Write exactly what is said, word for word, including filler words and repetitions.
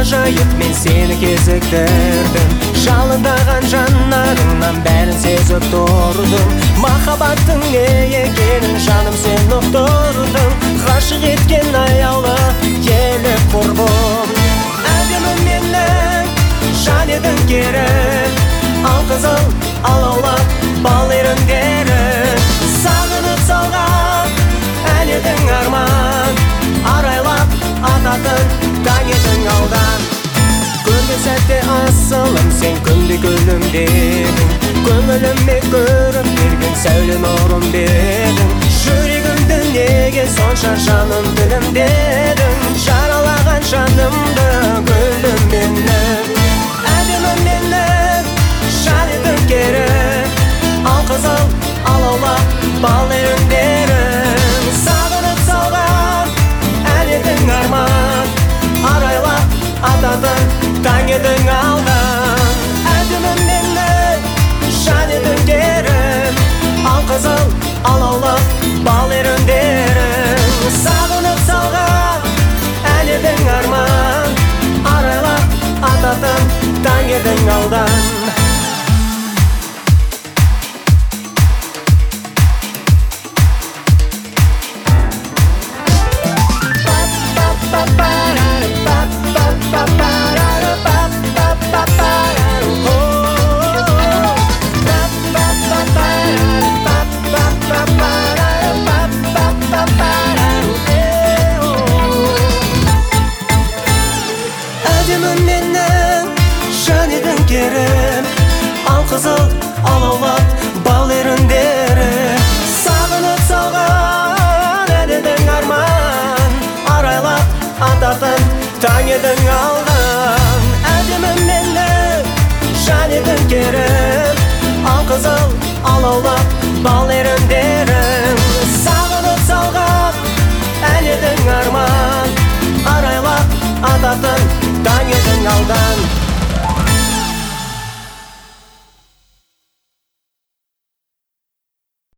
Ғажайып мен сені кезіктірдім, жалындаған жанарыңнан бәрін сезіп тұрдым. Махаббаттың не екенін жаным сен ұқтырдың, ғашық еткен аяулы келіп құрбым. Әдемі менің жан едің керек, ал қызыл алаулап бал еріндері. Сағынып салған ән едің арман, арайлап ататын таң едің алдан. Көрген сәтте асылым сен күнде күлімдедің, көңіліме көріп берген сәуле нұрым бердің. Жүрегімді неге сонша жаным тілімдедің, жаралаған жанымды